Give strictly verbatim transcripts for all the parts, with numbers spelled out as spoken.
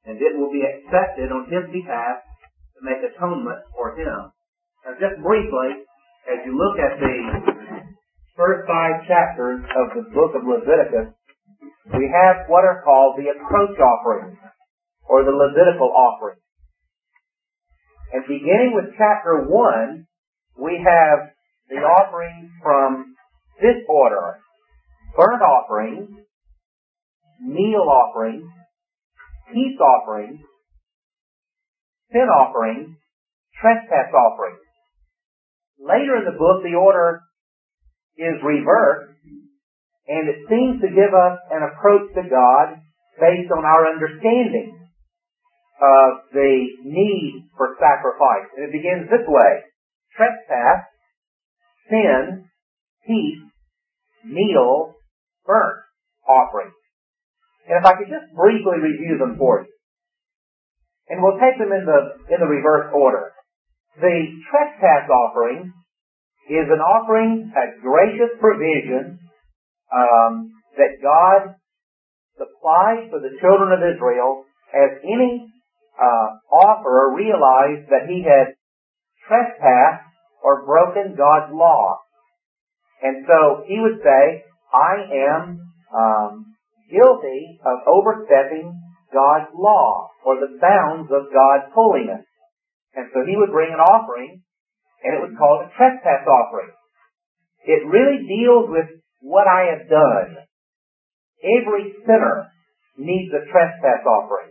and it will be accepted on His behalf to make atonement for him. Now, just briefly, as you look at the first five chapters of the book of Leviticus, we have what are called the approach offerings, or the Levitical offerings. And beginning with chapter one, we have the offerings from this order: burnt offerings, meal offerings, peace offerings, sin offerings, trespass offerings. Later in the book, the order is reversed, and it seems to give us an approach to God based on our understanding of the need for sacrifice. And it begins this way: trespass, sin, peace, meal, burnt offering. And if I could just briefly review them for you. And we'll take them in the in the reverse order. The trespass offering is an offering, a gracious provision um, that God supplied for the children of Israel as any uh, offerer realized that he had trespassed or broken God's law. And so he would say, I am um, guilty of overstepping God's law, or the bounds of God's holiness. And so he would bring an offering, and it was called a trespass offering. It really deals with what I have done. Every sinner needs a trespass offering.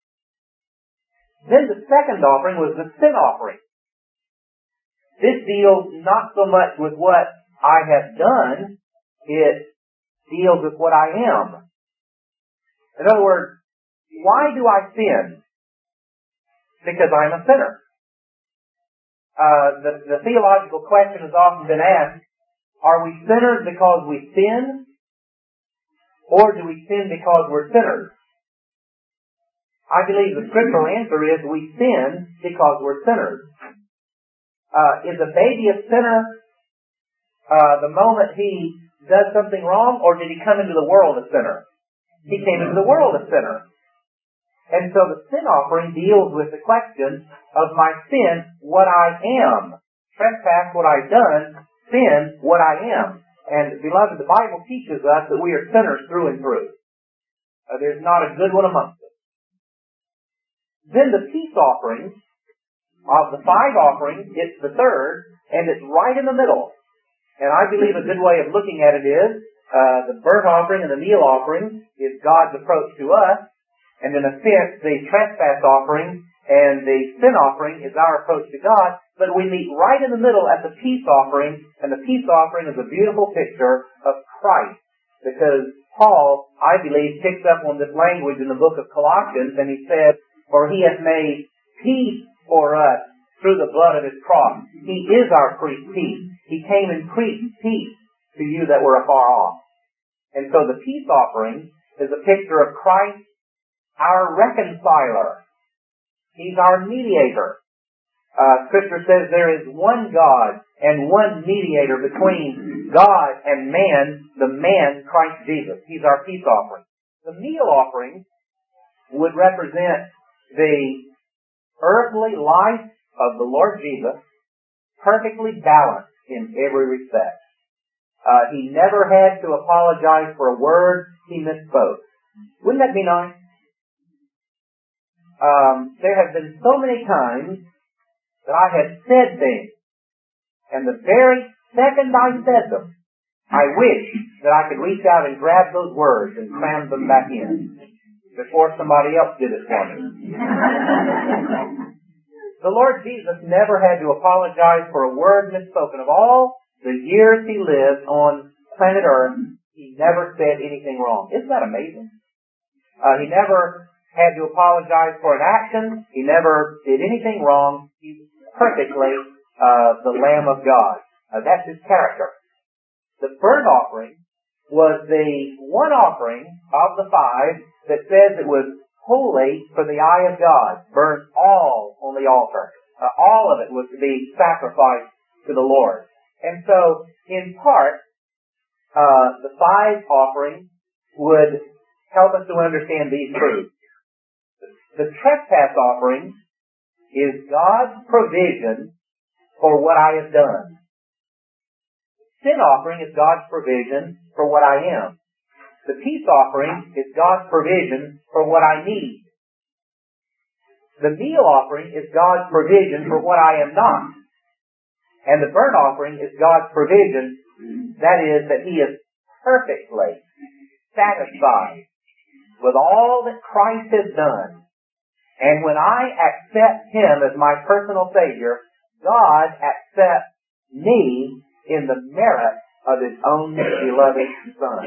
Then the second offering was the sin offering. This deals not so much with what I have done, it deals with what I am. In other words, why do I sin? Because I'm a sinner. Uh, the, the theological question has often been asked, are we sinners because we sin? Or do we sin because we're sinners? I believe the scriptural answer is we sin because we're sinners. Uh, is a baby a sinner uh, the moment he does something wrong, or did he come into the world a sinner? He came into the world a sinner. And so the sin offering deals with the question of my sin, what I am. Trespass, what I've done. Sin, what I am. And beloved, the Bible teaches us that we are sinners through and through. Uh, there's not a good one amongst us. Then the peace offering, of the five offerings, it's the third, and it's right in the middle. And I believe a good way of looking at it is, uh, the burnt offering and the meal offering is God's approach to us. And in a sense, the trespass offering and the sin offering is our approach to God. But we meet right in the middle at the peace offering, and the peace offering is a beautiful picture of Christ. Because Paul, I believe, picks up on this language in the book of Colossians, and he said, for he hath made peace for us through the blood of his cross. He is our peace. He came and preached peace to you that were afar off. And so the peace offering is a picture of Christ, our reconciler. He's our mediator. Uh, Scripture says there is one God and one mediator between God and man, the man, Christ Jesus. He's our peace offering. The meal offering would represent the earthly life of the Lord Jesus, perfectly balanced in every respect. Uh, he never had to apologize for a word he misspoke. Wouldn't that be nice? Um, there have been so many times that I have said things, and the very second I said them, I wish that I could reach out and grab those words and cram them back in before somebody else did it for me. The Lord Jesus never had to apologize for a word misspoken. Of all the years he lived on planet Earth, he never said anything wrong. Isn't that amazing? Uh, he never had to apologize for an action. He never did anything wrong. He's perfectly uh, the Lamb of God. Uh, that's his character. The burnt offering was the one offering of the five that says it was holy for the eye of God, burned all on the altar. Uh, all of it was to be sacrificed to the Lord. And so, in part, uh, the five offerings would help us to understand these truths. The trespass offering is God's provision for what I have done. Sin offering is God's provision for what I am. The peace offering is God's provision for what I need. The meal offering is God's provision for what I am not. And the burnt offering is God's provision, that is, that He is perfectly satisfied with all that Christ has done. And when I accept Him as my personal Savior, God accepts me in the merit of His own beloved Son.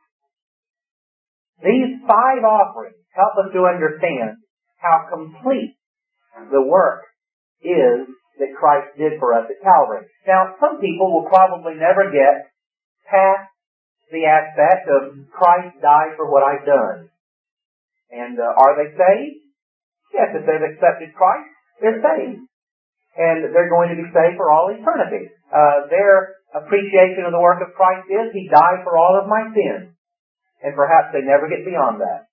These five offerings help us to understand how complete the work is that Christ did for us at Calvary. Now, some people will probably never get past the aspect of Christ died for what I've done. And uh, are they saved? Yes, if they've accepted Christ, they're saved. And they're going to be saved for all eternity. Uh, their appreciation of the work of Christ is He died for all of my sins. And perhaps they never get beyond that.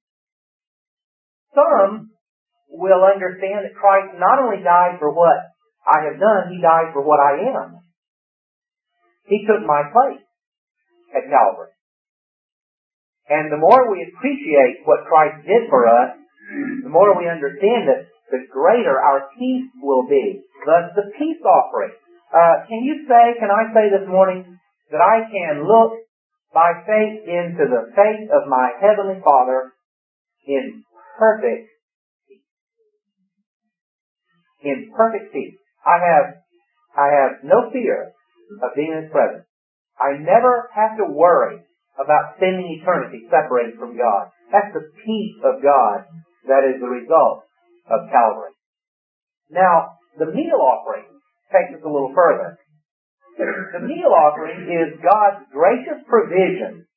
Some will understand that Christ not only died for what I have done, He died for what I am. He took my place at Calvary. And the more we appreciate what Christ did for us, the more we understand that the greater our peace will be. Thus, the peace offering. Uh, can you say, can I say this morning, that I can look by faith into the face of my Heavenly Father in perfect peace? In perfect peace. I have, I have no fear of being in His presence. I never have to worry about spending eternity separated from God. That's the peace of God that is the result of Calvary. Now, the meal offering takes us a little further. The meal offering is God's gracious provision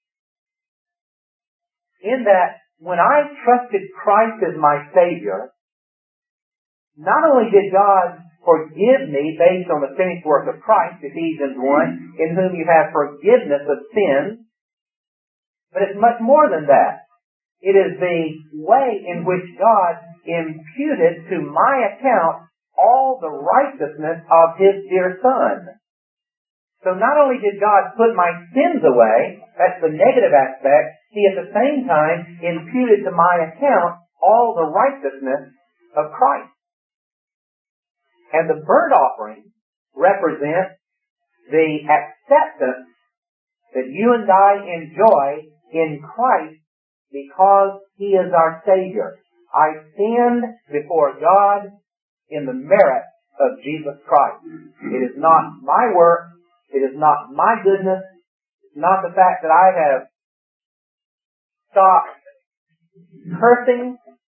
in that when I trusted Christ as my Savior, not only did God forgive me based on the finished work of Christ, Ephesians one, in whom you have forgiveness of sins, but it's much more than that. It is the way in which God imputed to my account all the righteousness of His dear Son. So not only did God put my sins away, that's the negative aspect, He at the same time imputed to my account all the righteousness of Christ. And the burnt offering represents the acceptance that you and I enjoy in Christ because He is our Savior. I stand before God in the merit of Jesus Christ. It is not my work. It is not my goodness. It's not the fact that I have stopped cursing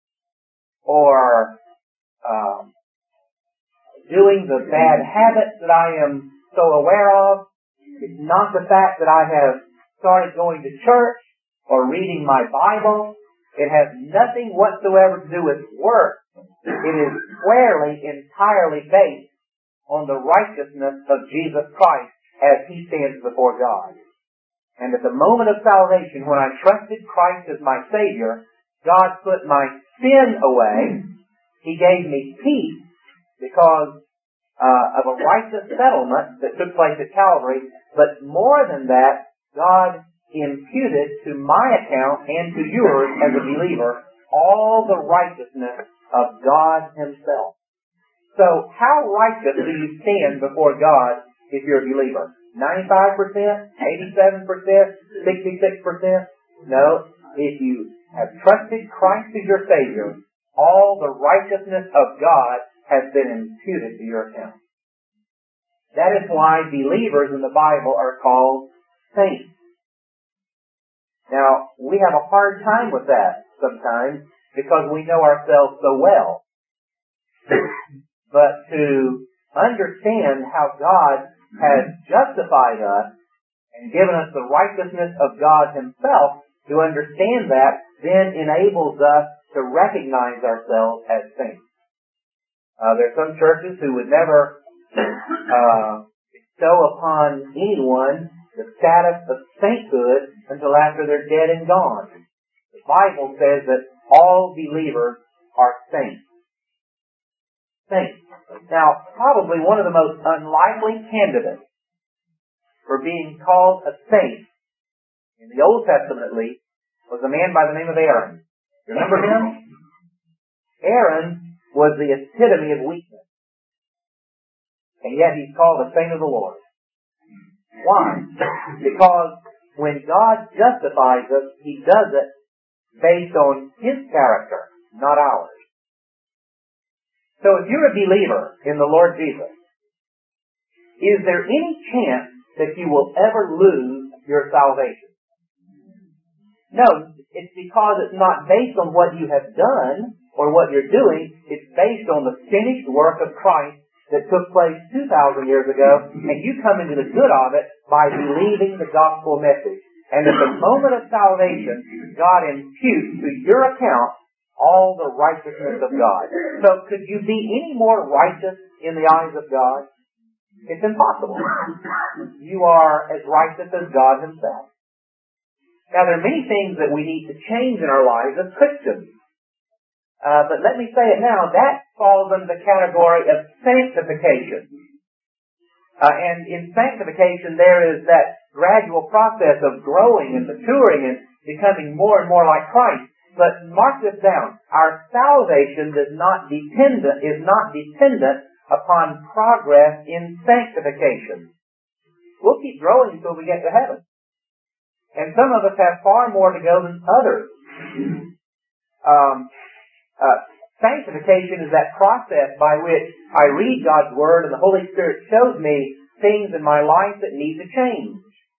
or um, doing the bad habits that I am so aware of. It's not the fact that I have started going to church or reading my Bible. It has nothing whatsoever to do with work. It is squarely, entirely based on the righteousness of Jesus Christ as He stands before God. And at the moment of salvation, when I trusted Christ as my Savior, God put my sin away. He gave me peace because uh, of a righteous settlement that took place at Calvary. But more than that, God imputed to my account and to yours as a believer all the righteousness of God Himself. So how righteous do you stand before God if you're a believer? ninety-five percent? eighty-seven percent? sixty-six percent? No. If you have trusted Christ as your Savior, all the righteousness of God has been imputed to your account. That is why believers in the Bible are called saints. Now, we have a hard time with that sometimes because we know ourselves so well. But to understand how God has justified us and given us the righteousness of God Himself, to understand that then enables us to recognize ourselves as saints. Uh, there are some churches who would never uh, bestow upon anyone the status of sainthood until after they're dead and gone. The Bible says that all believers are saints. Saints. Now, probably one of the most unlikely candidates for being called a saint, in the Old Testament at least, was a man by the name of Aaron. Remember him? Aaron was the epitome of weakness. And yet he's called a saint of the Lord. Why? Because when God justifies us, He does it based on His character, not ours. So if you're a believer in the Lord Jesus, is there any chance that you will ever lose your salvation? No, it's because it's not based on what you have done or what you're doing. It's based on the finished work of Christ that took place two thousand years ago, and you come into the good of it by believing the gospel message. And at the moment of salvation, God imputes to your account all the righteousness of God. So could you be any more righteous in the eyes of God? It's impossible. You are as righteous as God Himself. Now, there are many things that we need to change in our lives as Christians. Uh, but let me say it now, that falls under the category of sanctification. Uh, and in sanctification, there is that gradual process of growing and maturing and becoming more and more like Christ. But mark this down. Our salvation does not dependent, is not dependent upon progress in sanctification. We'll keep growing until we get to heaven. And some of us have far more to go than others. Um, uh, sanctification is that process by which I read God's Word and the Holy Spirit shows me things in my life that need to change.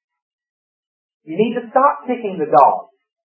You need to stop kicking the dog.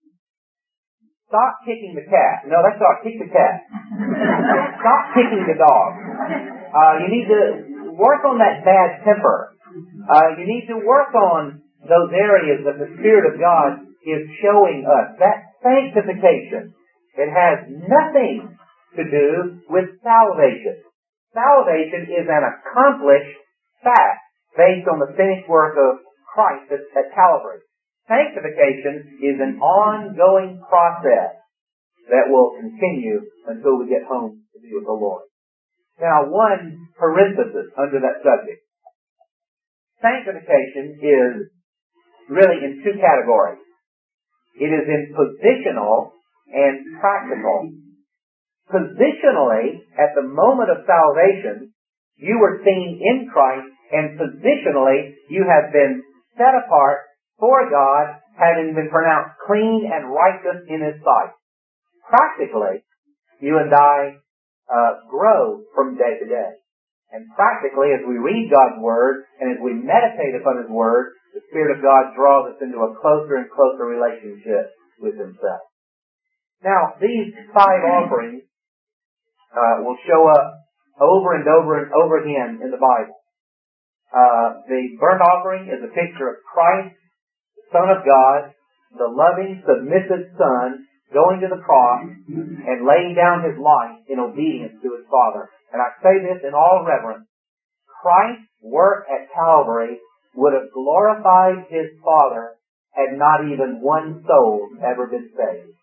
Stop kicking the cat. No, that's not. Kick the cat. Stop kicking the dog. Uh, you need to work on that bad temper. Uh, you need to work on those areas that the Spirit of God is showing us. That sanctification. It has nothing to do with salvation. Salvation is an accomplished fact based on the finished work of Christ at, at Calvary. Sanctification is an ongoing process that will continue until we get home to be with the Lord. Now, one parenthesis under that subject. Sanctification is really in two categories. It is in positional and practical. Positionally, at the moment of salvation, you were seen in Christ, and positionally, you have been set apart for God, having been pronounced clean and righteous in His sight. Practically, you and I uh, grow from day to day. And practically, as we read God's Word and as we meditate upon His Word, the Spirit of God draws us into a closer and closer relationship with Himself. Now, these five offerings uh, will show up over and over and over again in the Bible. Uh, the burnt offering is a picture of Christ, the Son of God, the loving, submissive Son, going to the cross and laying down His life in obedience to His Father. And I say this in all reverence. Christ's work at Calvary would have glorified His Father had not even one soul ever been saved.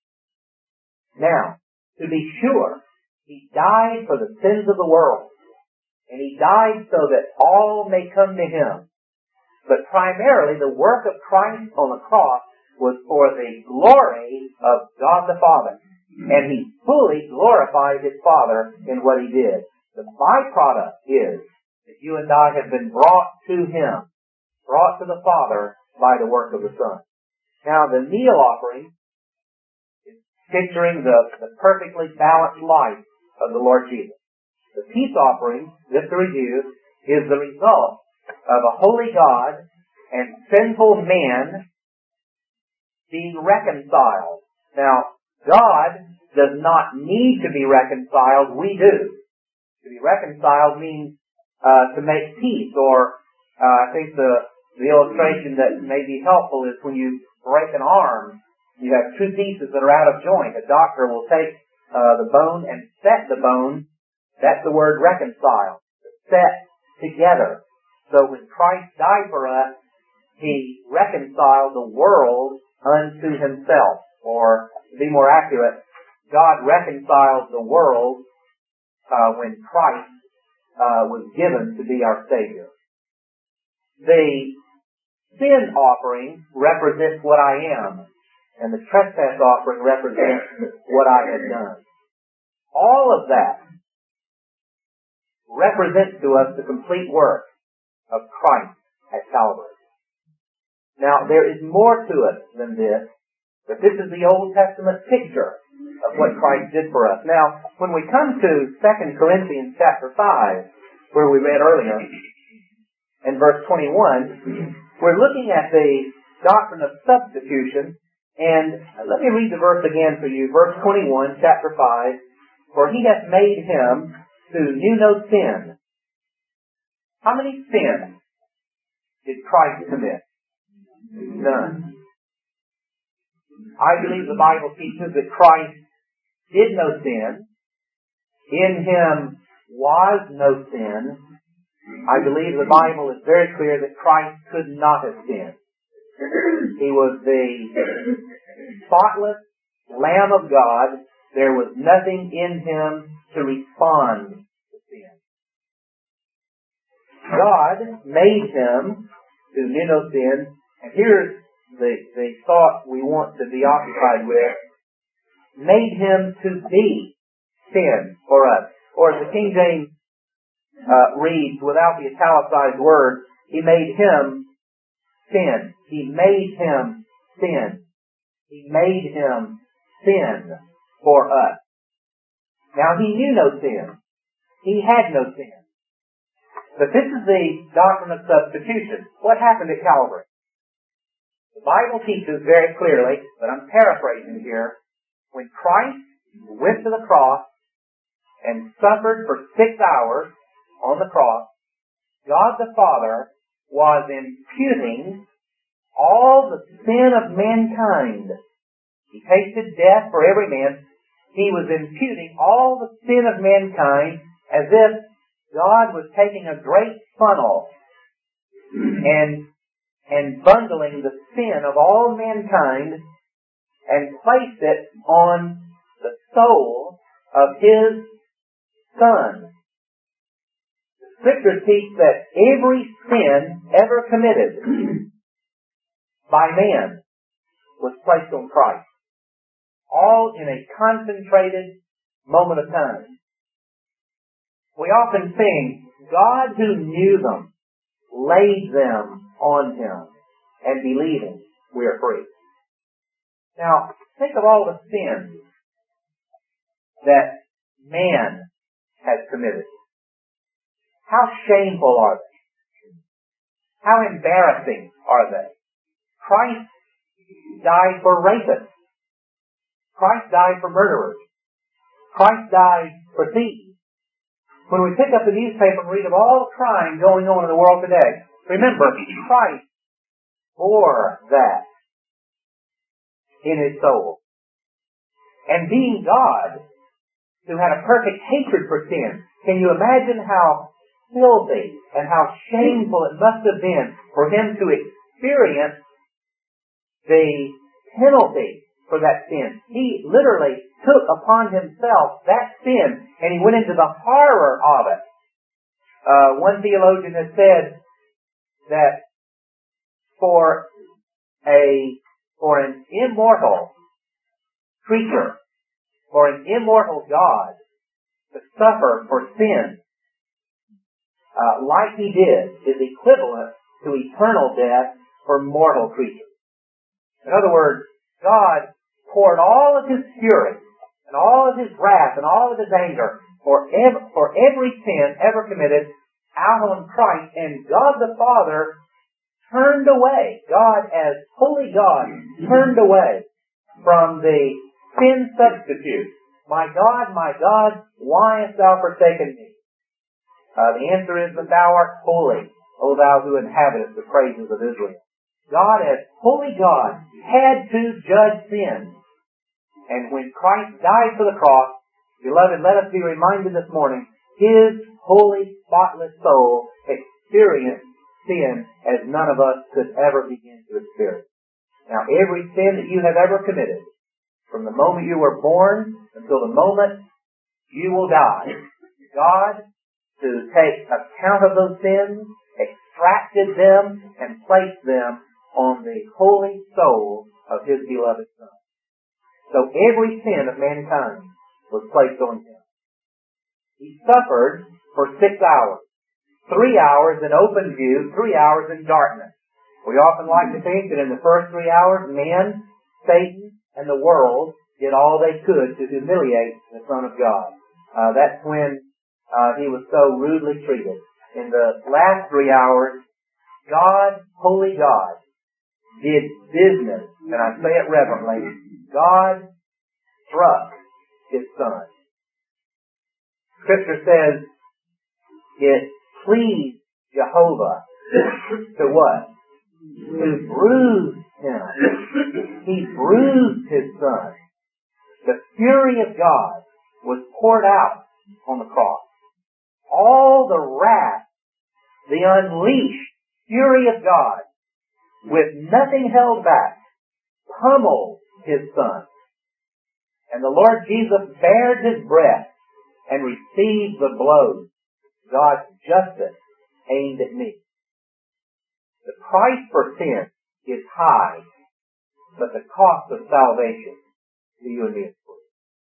Now, to be sure, He died for the sins of the world. And He died so that all may come to Him. But primarily, the work of Christ on the cross was for the glory of God the Father. And He fully glorified His Father in what He did. The byproduct is that you and I have been brought to Him, brought to the Father by the work of the Son. Now, the meal offering is picturing the, the perfectly balanced life of the Lord Jesus. The peace offering, just to review, is the result of a holy God and sinful man being reconciled. Now, God does not need to be reconciled. We do. To be reconciled means uh, to make peace, or uh, I think the the illustration that may be helpful is when you break an arm, you have two pieces that are out of joint. A doctor will take uh, the bone and set the bone. That's the word reconcile. Set together. So when Christ died for us, He reconciled the world unto Himself. Or, to be more accurate, God reconciled the world uh, when Christ uh, was given to be our Savior. The sin offering represents what I am, and the trespass offering represents what I have done. All of that represents to us the complete work of Christ at Calvary. Now, there is more to it than this, but this is the Old Testament picture of what Christ did for us. Now, when we come to Second Corinthians chapter five, where we read earlier, in verse twenty-one, we're looking at the doctrine of substitution, and let me read the verse again for you. Verse twenty-one, chapter five, for he hath made him who knew no sin. How many sins did Christ commit? None. I believe the Bible teaches that Christ did no sin. In him was no sin. I believe the Bible is very clear that Christ could not have sinned. He was the spotless Lamb of God. There was nothing in him to respond to sin. God made him who knew no sin. And here's the, the thought we want to be occupied with. Made him to be sin for us. Or as the King James uh, reads, without the italicized word, he made him sin. He made him sin. He made him sin for us. Now, he knew no sin. He had no sin. But this is the doctrine of substitution. What happened at Calvary? The Bible teaches very clearly, but I'm paraphrasing here, when Christ went to the cross and suffered for six hours on the cross, God the Father was imputing all the sin of mankind. He tasted death for every man. He was imputing all the sin of mankind as if God was taking a great funnel and and bundling the sin of all mankind and placed it on the soul of His Son. The Scriptures teach that every sin ever committed by man was placed on Christ. All in a concentrated moment of time. We often sing, God who knew them laid them on Him, and believing we are free. Now, think of all the sins that man has committed. How shameful are they? How embarrassing are they? Christ died for rapists. Christ died for murderers. Christ died for thieves. When we pick up the newspaper and read of all the crime going on in the world today, remember, Christ bore that in His soul. And being God, who had a perfect hatred for sin, can you imagine how filthy and how shameful it must have been for Him to experience the penalty for that sin? He literally took upon Himself that sin, and He went into the horror of it. Uh, one theologian has said that for a for an immortal creature, for an immortal God to suffer for sin uh, like He did is equivalent to eternal death for mortal creatures. In other words, God poured all of His fury and all of His wrath and all of His anger for every, for every sin ever committed out on Christ, and God the Father turned away. God, as holy God, turned away from the sin substitute. My God, my God, why hast thou forsaken me? Uh, the answer is that thou art holy, O thou who inhabitest the praises of Israel. God, as holy God, had to judge sin. And when Christ died for the cross, beloved, let us be reminded this morning, His holy, spotless soul experienced sin as none of us could ever begin to experience. Now, every sin that you have ever committed, from the moment you were born until the moment you will die. God, to take account of those sins, extracted them and placed them on the holy soul of His beloved Son. So every sin of mankind was placed on Him. He suffered for six hours. Three hours in open view, three hours in darkness. We often like to think that in the first three hours, men, Satan, and the world did all they could to humiliate the Son of God. Uh, that's when uh, He was so rudely treated. In the last three hours, God, holy God, did business, and I say it reverently, God struck His Son. Scripture says it pleased Jehovah to what? To bruise Him. He bruised His Son. The fury of God was poured out on the cross. All the wrath, the unleashed fury of God, with nothing held back, pummeled His Son. And the Lord Jesus bared His breath and received the blows, God's justice aimed at me. The price for sin is high, but the cost of salvation to you and me is free.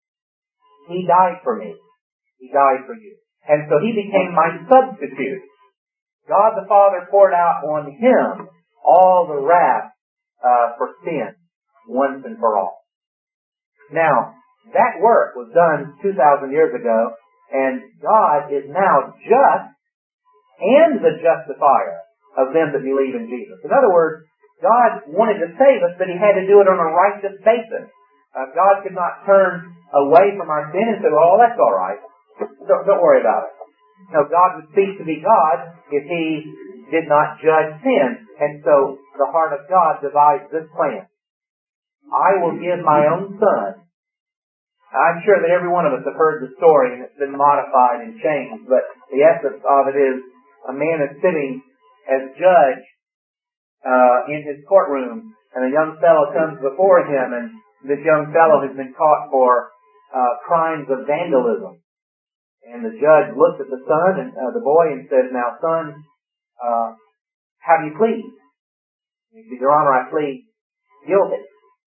He died for me. He died for you. And so He became my substitute. God the Father poured out on Him all the wrath uh, for sin, once and for all. Now, that work was done two thousand years ago, and God is now just and the justifier of them that believe in Jesus. In other words, God wanted to save us, but He had to do it on a righteous basis. Uh, God could not turn away from our sin and say, well, that's all right. Don't, don't worry about it. No, God would cease to be God if He did not judge sin. And so the heart of God devised this plan. I will give my own Son. I'm sure that every one of us have heard the story and it's been modified and changed, but the essence of it is a man is sitting as judge uh, in his courtroom, and a young fellow comes before him, and this young fellow has been caught for uh, crimes of vandalism. And the judge looks at the son and uh, the boy and says, "Now, son, uh, how do you plead?" He said, "Your Honor, I plead guilty."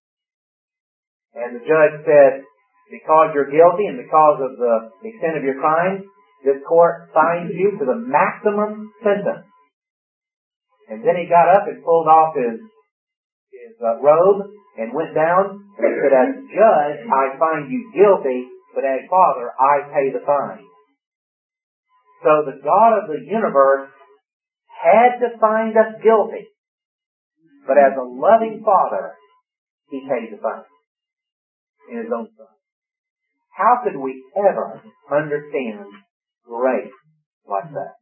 And the judge said, "Because you're guilty and because of the extent of your crime, this court fines you to the maximum sentence." And then he got up and pulled off his his uh, robe and went down and said, "As judge, I find you guilty, but as father, I pay the fine." So the God of the universe had to find us guilty, but as a loving father, He paid the fine in His own Son. How could we ever understand grace like that?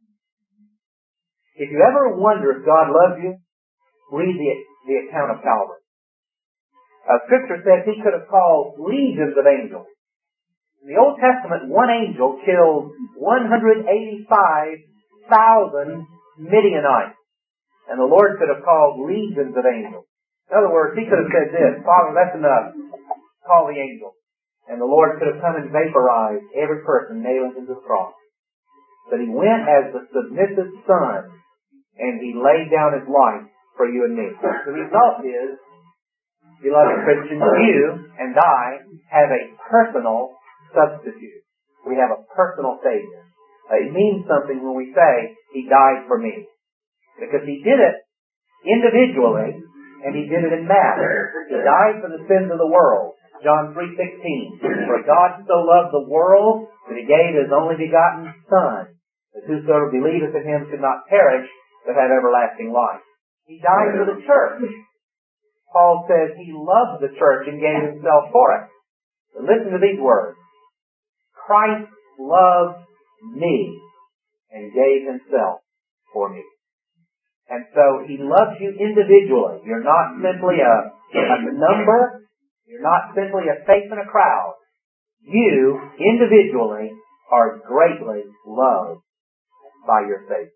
If you ever wonder if God loves you, read the, the account of Calvary. Uh, Scripture says He could have called legions of angels. In the Old Testament, one angel killed one hundred eighty-five thousand Midianites. And the Lord could have called legions of angels. In other words, He could have said this, "Father, that's enough. Call the angels." And the Lord could have come and vaporized every person nailed into the cross. But He went as the submissive Son, and He laid down His life for you and me. The result is, beloved Christians, you and I have a personal substitute. We have a personal Savior. Uh, it means something when we say, "He died for me." Because He did it individually, and He did it in mass. He died for the sins of the world. John three sixteen. "For God so loved the world that He gave His only begotten Son, that whosoever believeth in Him should not perish, but have everlasting life." He died for the church. Paul says He loved the church and gave Himself for it. But listen to these words. "Christ loved me and gave Himself for me." And so He loves you individually. You're not simply a, a number. You're not simply a face in a crowd. You, individually, are greatly loved by your Savior.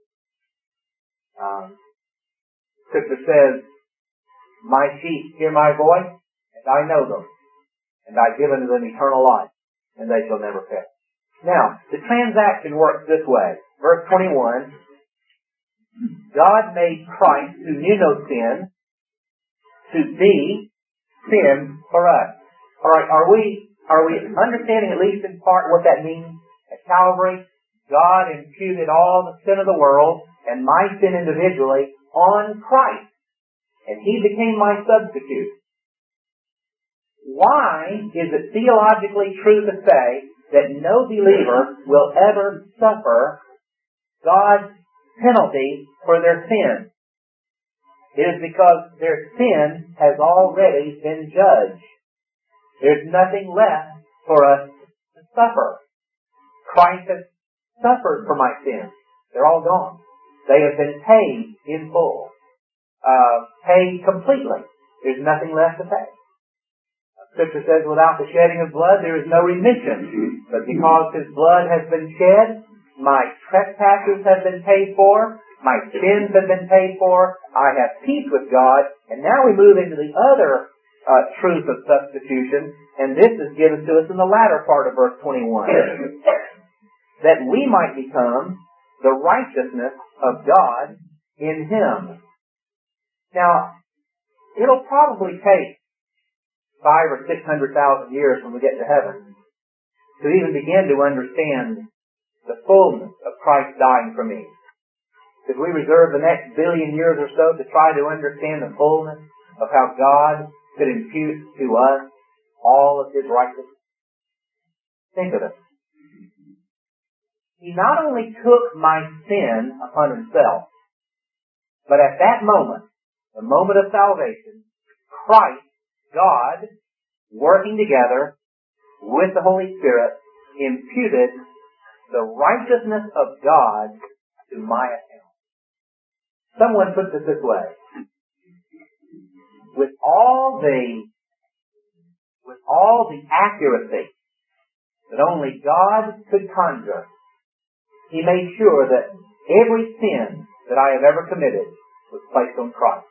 Um, Scripture says, "My sheep hear my voice, and I know them, and I give unto them eternal life, and they shall never perish. Now, the transaction works this way. Verse twenty-one, God made Christ, who knew no sin, to be sin for us. All right, are we are we understanding at least in part what that means? At Calvary, God imputed all the sin of the world and my sin individually on Christ, and He became my substitute. Why is it theologically true to say that no believer will ever suffer God's penalty for their sin? It is because their sin has already been judged. There's nothing left for us to suffer. Christ has suffered for my sins. They're all gone. They have been paid in full. Uh, paid completely. There's nothing left to pay. Scripture says, without the shedding of blood, there is no remission. But because His blood has been shed, my trespasses have been paid for, my sins have been paid for, I have peace with God, and now we move into the other uh, truth of substitution, and this is given to us in the latter part of verse twenty-one. That we might become the righteousness of God in Him. Now, it'll probably take five or six hundred thousand years when we get to heaven to even begin to understand the fullness of Christ dying for me. Because we reserve the next billion years or so to try to understand the fullness of how God could impute to us all of His righteousness. Think of it. He not only took my sin upon Himself, but at that moment, the moment of salvation, Christ, God, working together with the Holy Spirit, imputed the righteousness of God to my account. Someone puts it this way. With all the, with all the accuracy that only God could conjure, He made sure that every sin that I have ever committed was placed on Christ.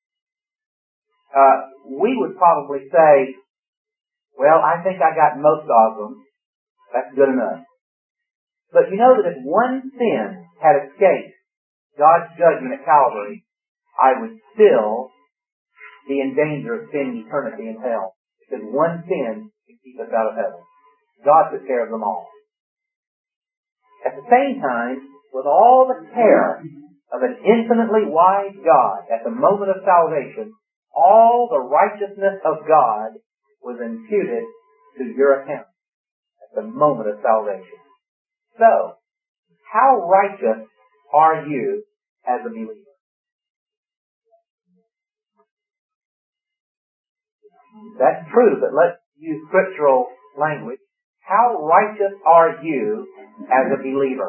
Uh, we would probably say, well, I think I got most of them. That's good enough. But you know that if one sin had escaped God's judgment at Calvary, I would still be in danger of spending eternity in hell. Because one sin can keep us out of heaven. God took care of them all. At the same time, with all the care of an infinitely wise God at the moment of salvation, all the righteousness of God was imputed to your account at the moment of salvation. So, how righteous are you as a believer? That's true, but let's use scriptural language. How righteous are you as a believer?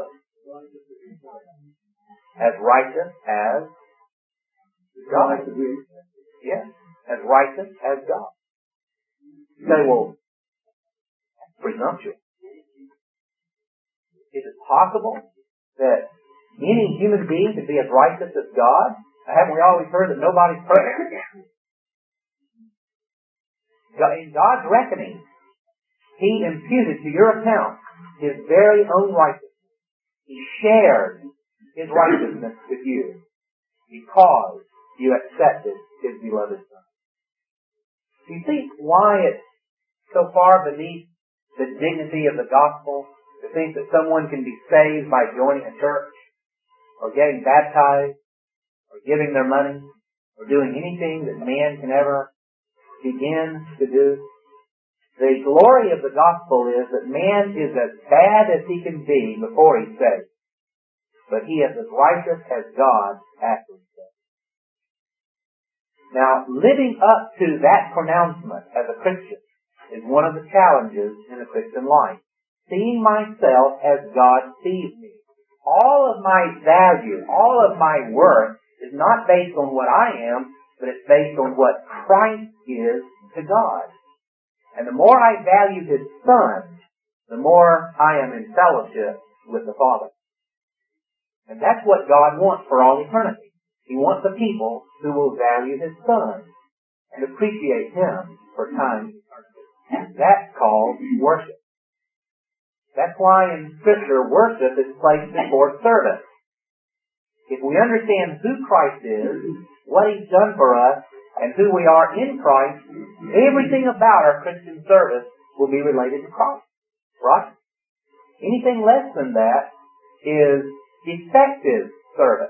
As righteous as God. Yes, as righteous as God. You say, well, that's presumptuous. Is it possible that any human being could be as righteous as God? Haven't we always heard that nobody's perfect? In God's reckoning, He imputed to your account His very own righteousness. He shared His righteousness with you because you accepted His beloved Son. Do you see why it's so far beneath the dignity of the gospel to think that someone can be saved by joining a church or getting baptized or giving their money or doing anything that man can ever begin to do? The glory of the gospel is that man is as bad as he can be before he's saved, but he is as righteous as God after he's saved. Now, living up to that pronouncement as a Christian is one of the challenges in the Christian life. Seeing myself as God sees me. All of my value, all of my worth is not based on what I am, but it's based on what Christ is to God. And the more I value His Son, the more I am in fellowship with the Father. And that's what God wants for all eternity. He wants a people who will value His Son and appreciate Him for time and eternity. That's called worship. That's why in Scripture, worship is placed before service. If we understand who Christ is, what He's done for us, and who we are in Christ, everything about our Christian service will be related to Christ. Right? Anything less than that is defective service.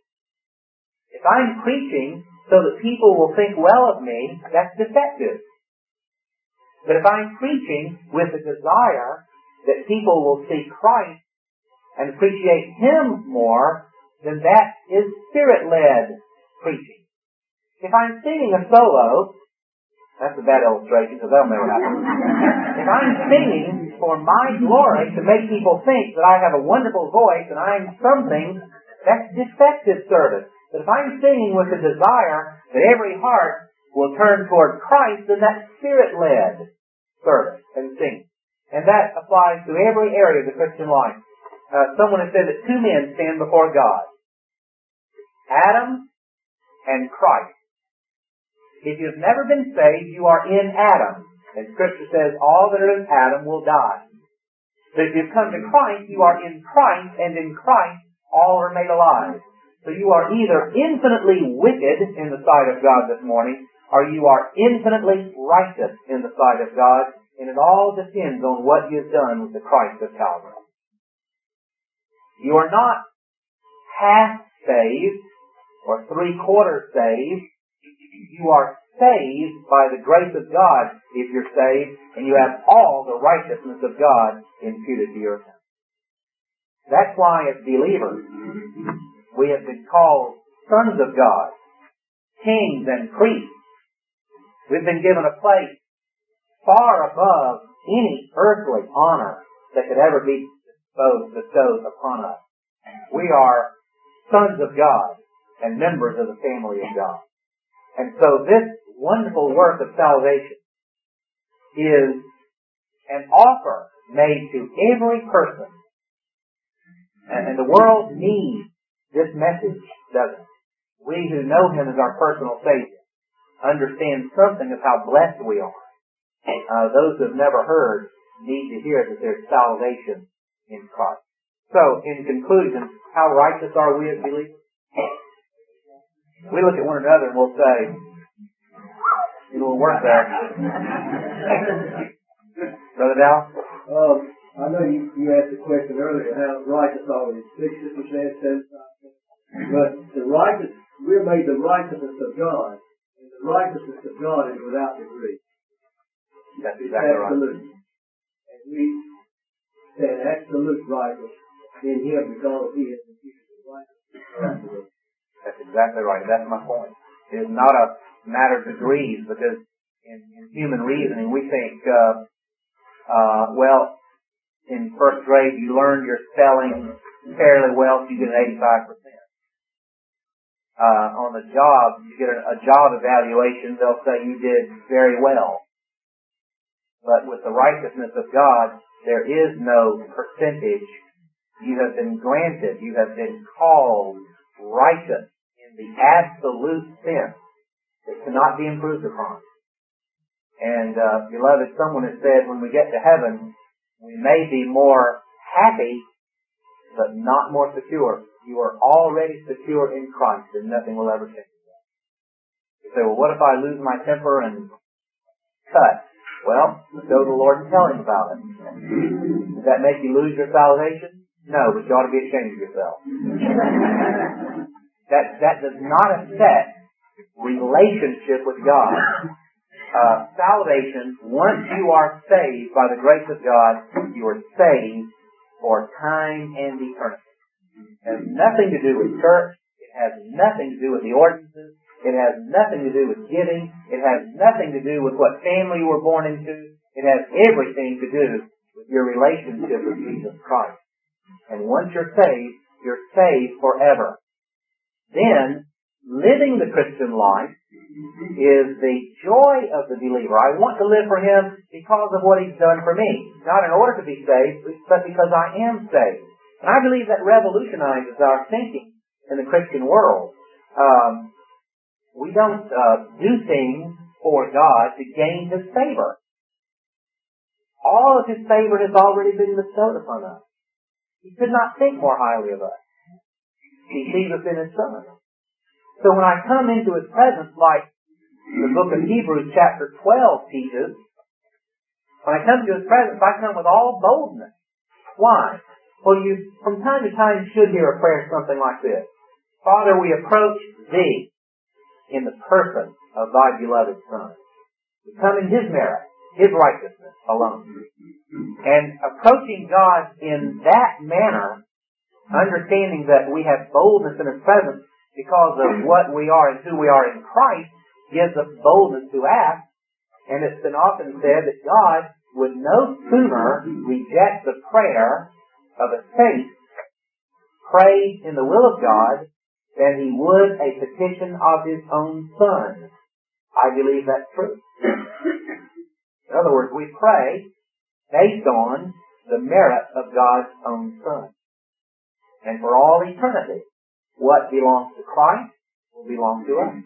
If I'm preaching so that people will think well of me, that's defective. But if I'm preaching with the desire that people will see Christ and appreciate Him more, then that is Spirit-led preaching. If I'm singing a solo, that's a bad illustration because that'll never happen. If I'm singing for my glory to make people think that I have a wonderful voice and I'm something, that's defective service. But if I'm singing with the desire that every heart will turn toward Christ, then that's Spirit-led service and singing. And that applies to every area of the Christian life. Uh, someone has said that two men stand before God. Adam and Christ. If you've never been saved, you are in Adam. And Scripture says all that are in Adam will die. But if you've come to Christ, you are in Christ, and in Christ all are made alive. So you are either infinitely wicked in the sight of God this morning, or you are infinitely righteous in the sight of God, and it all depends on what you've done with the Christ of Calvary. You are not half saved or three-quarters saved. You are saved by the grace of God if you're saved, and you have all the righteousness of God imputed to your account. That's why as believers, we have been called sons of God, kings and priests. We've been given a place far above any earthly honor that could ever be bestowed upon us. We are sons of God and members of the family of God. And so this wonderful work of salvation is an offer made to every person. And the world needs this message, doesn't it? We who know Him as our personal Savior understand something of how blessed we are. Uh, those who have never heard need to hear that there's salvation in Christ. So, in conclusion, how righteous are we as believers? We look at one another and we'll say, it will work there. Brother Dow? Um, I know you, you asked the question earlier, how righteous are we? sixty percent, seventy-five percent. But the righteous, we're made the righteousness of God. And the righteousness of God is without degree. That's exactly absolute. Right. And we stand absolute righteous in Him because He is the righteousness. That's exactly right. That's my point. It is not a matter of degrees, because in, in human reasoning we think, uh, uh, well, in first grade you learned your spelling fairly well, so you get an eighty-five percent. Uh, on the job, you get a, a job evaluation, they'll say you did very well. But with the righteousness of God, there is no percentage. You have been granted, you have been called righteous in the absolute sense that cannot be improved upon. And, uh, beloved, someone has said when we get to heaven, we may be more happy, but not more secure. You are already secure in Christ, and nothing will ever change that. You say, well, what if I lose my temper and cut? Well, go to the Lord and tell Him about it. Does that make you lose your salvation? No, but you ought to be ashamed of yourself. that that does not affect relationship with God. Uh, salvation, once you are saved by the grace of God, you are saved for time and eternity. It has nothing to do with church. It has nothing to do with the ordinances. It has nothing to do with giving. It has nothing to do with what family you were born into. It has everything to do with your relationship with Jesus Christ. And once you're saved, you're saved forever. Then, living the Christian life is the joy of the believer. I want to live for Him because of what He's done for me. Not in order to be saved, but because I am saved. And I believe that revolutionizes our thinking in the Christian world. Um, we don't uh, do things for God to gain His favor. All of His favor has already been bestowed upon us. He could not think more highly of us. He sees us in His Son. So when I come into His presence, like the book of Hebrews chapter twelve teaches, when I come to His presence, I come with all boldness. Why? Well, you from time to time should hear a prayer something like this. Father, we approach Thee in the person of Thy beloved Son. We come in His merit, His righteousness alone. And approaching God in that manner, understanding that we have boldness in His presence because of what we are and who we are in Christ, gives us boldness to ask. And it's been often said that God would no sooner reject the prayer of a saint prayed in the will of God than He would a petition of His own Son. I believe that's true. In other words, we pray based on the merit of God's own Son. And for all eternity, what belongs to Christ will belong to us.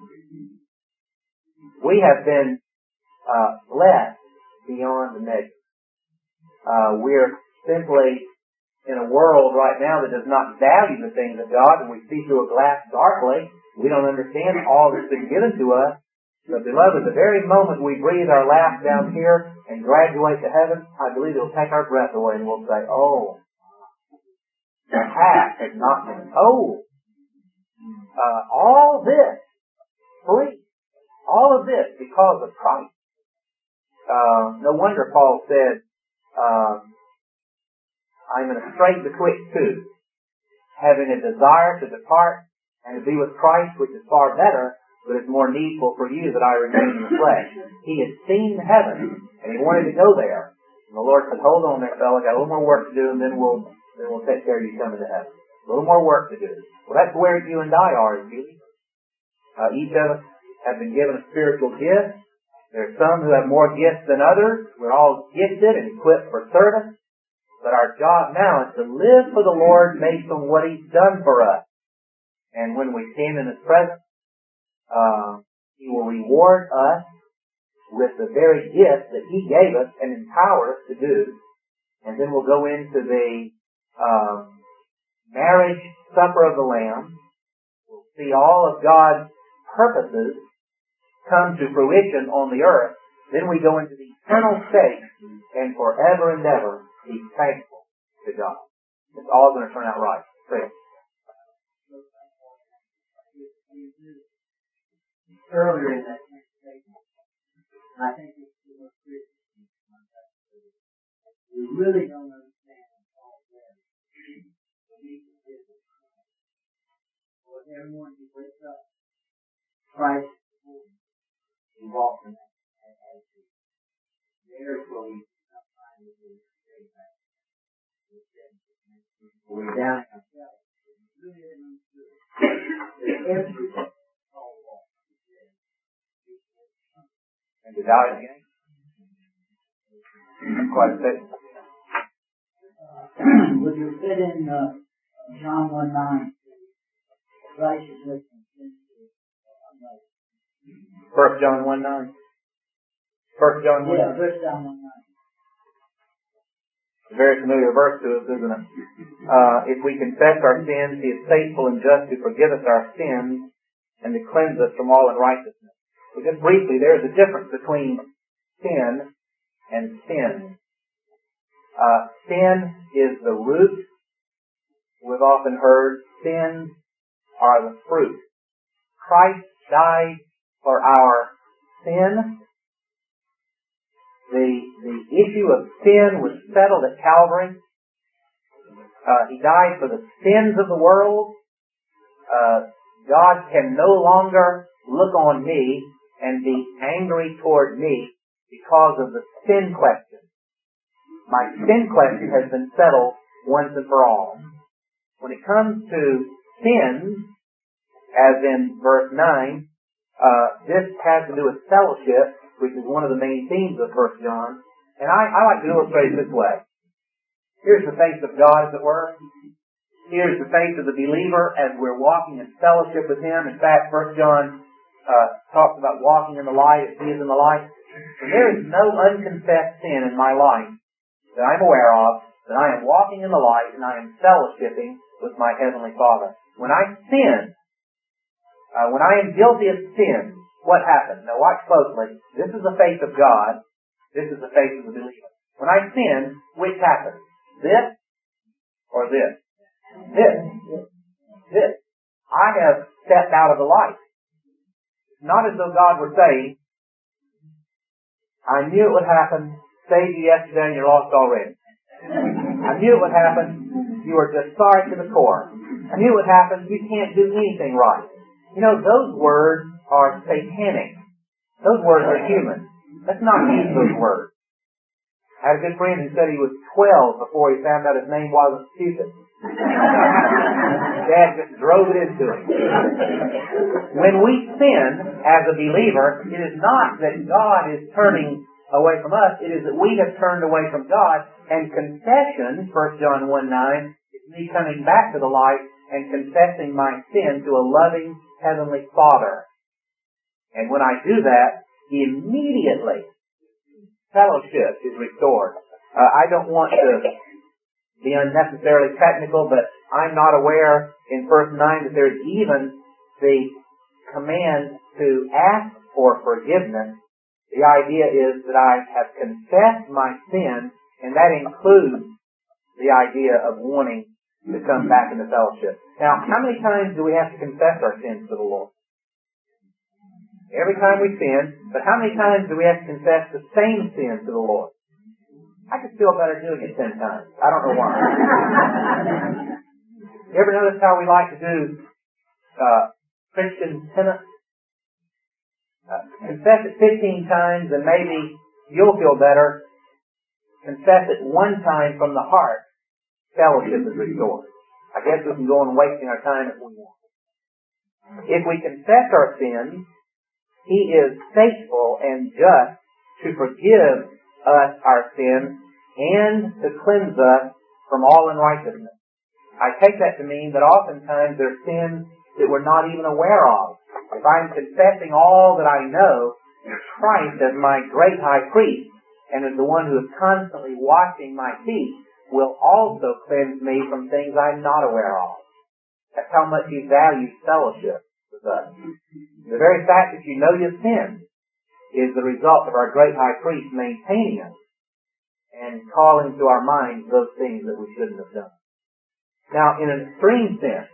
We have been uh, blessed beyond the measure. Uh, we're simply in a world right now that does not value the things of God, and we see through a glass darkly. We don't understand all that's been given to us. But beloved, the very moment we breathe our last down here and graduate to heaven, I believe it'll take our breath away and we'll say, oh, the past has not been told. Uh, all this, free. All of this because of Christ. Uh, no wonder Paul said, uh, I'm in a strait betwixt two, having a desire to depart and to be with Christ, which is far better, but it's more needful for you that I remain in the flesh. He had seen heaven, and he wanted to go there. And the Lord said, hold on there, fellow, got a little more work to do, and then we'll then we'll take care of you coming to heaven. A little more work to do. Well, that's where you and I are as believers. Uh, each of us have been given a spiritual gift. There are some who have more gifts than others. We're all gifted and equipped for service. But our job now is to live for the Lord based on what He's done for us. And when we stand in His presence, uh, He will reward us with the very gift that He gave us and empowered us to do. And then we'll go into the uh, marriage supper of the Lamb. We'll see all of God's purposes come to fruition on the earth. Then we go into the eternal state and forever and ever be thankful to God. It's all going to turn out right. Pray. Earlier in that statement, I think it's the most Christian. We really don't understand all that. For every morning he wakes up, Christ is born. He walks in that attitude. There is where we sometimes we say that. We're down in ourselves. We really don't understand. Everything. And to die again? Quite a bit. Would you fit in uh, John one nine? Righteousness and sin. First John one nine. First John one nine. Yeah, First John one nine. A very familiar verse to us, isn't it? Uh, if we confess our sins, He is faithful and just to forgive us our sins and to cleanse us from all unrighteousness. So just briefly, there is a difference between sin and sin. Uh, sin is the root. We've often heard sins are the fruit. Christ died for our sin. The, the issue of sin was settled at Calvary. Uh, he died for the sins of the world. Uh, God can no longer look on me and be angry toward me because of the sin question. My sin question has been settled once and for all. When it comes to sins, as in verse nine, uh, this has to do with fellowship, which is one of the main themes of First John. And I, I like to illustrate it this way. Here's the face of God, as it were. Here's the face of the believer as we're walking in fellowship with Him. In fact, First John uh, talks about walking in the light as He is in the light. And there is no unconfessed sin in my life that I'm aware of, that I am walking in the light and I am fellowshipping with my Heavenly Father. When I sin, uh, when I am guilty of sin, what happens? Now watch closely. This is the faith of God. This is the faith of the believer. When I sin, which happens? This or this? This. This. I have stepped out of the light. It's not as though God were saying, I knew it would happen, saved you yesterday and you're lost already. I knew it would happen, you were just sorry to the core. I knew it would happen, you can't do anything right. You know, those words are satanic. Those words are human. Let's not use those words. I had a good friend who said he was twelve before he found out his name wasn't stupid. Dad just drove it into him. When we sin as a believer, it is not that God is turning away from us, it is that we have turned away from God, and confession, First John one nine, is me coming back to the light and confessing my sin to a loving Heavenly Father. And when I do that, immediately fellowship is restored. Uh, I don't want to be unnecessarily technical, but I'm not aware in verse nine that there's even the command to ask for forgiveness. The idea is that I have confessed my sin, and that includes the idea of wanting to come back into fellowship. Now, how many times do we have to confess our sins to the Lord? Every time we sin, but how many times do we have to confess the same sin to the Lord? I could feel better doing it ten times. I don't know why. You ever notice how we like to do uh, Christian penance? Uh, confess it fifteen times and maybe you'll feel better. Confess it one time from the heart. Fellowship is restored. I guess we can go on wasting our time if we want. If we confess our sins, He is faithful and just to forgive us our sins and to cleanse us from all unrighteousness. I take that to mean that oftentimes there are sins that we're not even aware of. If I'm confessing all that I know, Christ as my great high priest and as the one who is constantly washing my feet will also cleanse me from things I'm not aware of. That's how much He values fellowship with us. The very fact that you know you've sinned is the result of our great high priest maintaining us and calling to our minds those things that we shouldn't have done. Now, in an extreme sense,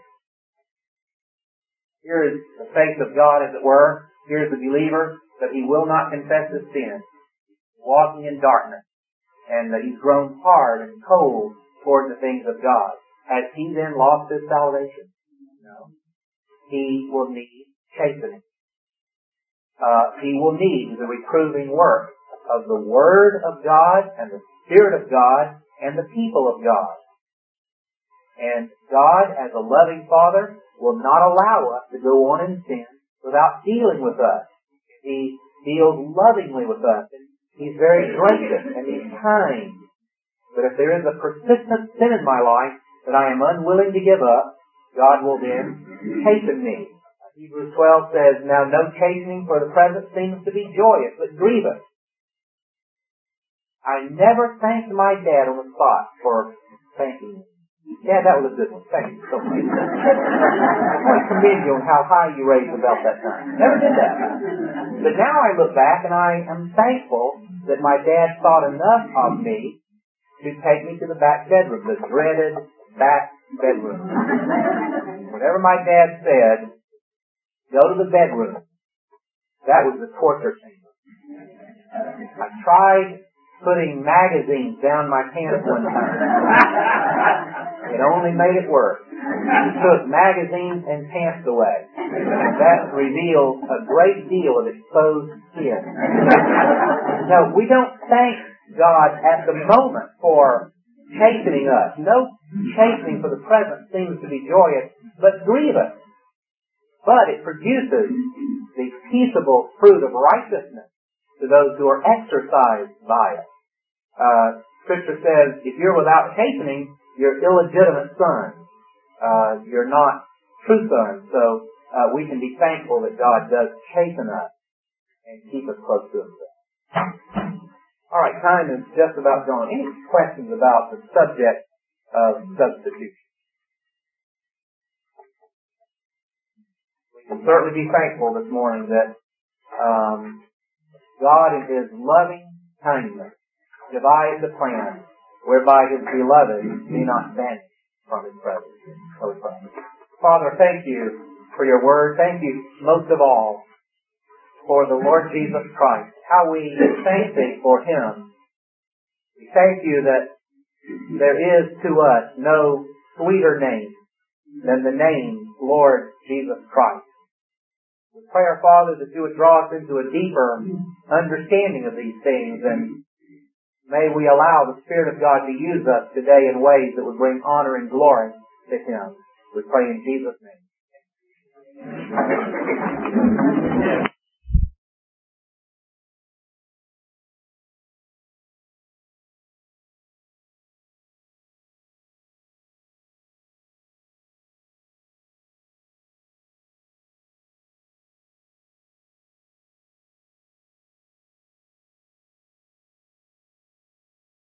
here is the faith of God, as it were. Here is the believer that he will not confess his sin, walking in darkness, and that he's grown hard and cold toward the things of God. Has he then lost his salvation? No. He will need chastening. Uh, he will need the reproving work of the Word of God and the Spirit of God and the people of God. And God, as a loving Father, will not allow us to go on in sin without dealing with us. He deals lovingly with us. And He's very gracious and He's kind. But if there is a persistent sin in my life that I am unwilling to give up, God will then chasten me. Hebrews twelve says, "Now no chastening for the present seems to be joyous, but grievous." I never thanked my dad on the spot for thanking me. Dad, that was a good one. Thank you so much. I want to commend you on how high you raised the belt that time. Never did that. But now I look back and I am thankful that my dad thought enough of me to take me to the back bedroom, the dreaded back bedroom. Whatever my dad said, go to the bedroom. That was the torture chamber. I tried putting magazines down my pants one time. It only made it worse. He took magazines and pants away. That revealed a great deal of exposed skin. No, we don't thank God at the moment for chastening us. No chastening for the present seems to be joyous, but grievous. But it produces the peaceable fruit of righteousness to those who are exercised by it. Uh, Scripture says, if you're without chastening, you're illegitimate sons. Uh, you're not true sons. So uh, we can be thankful that God does chasten us and keep us close to Himself. All right, time is just about gone. Any questions about the subject of substitution? We can certainly be thankful this morning that um, God in His loving kindness devised a plan whereby His beloved be not banished from His presence. Father, thank you for your word. Thank you most of all for the Lord Jesus Christ. How we thank Thee for Him. We thank you that there is to us no sweeter name than the name Lord Jesus Christ. We pray, our Father, that you would draw us into a deeper understanding of these things, and may we allow the Spirit of God to use us today in ways that would bring honor and glory to Him. We pray in Jesus' name.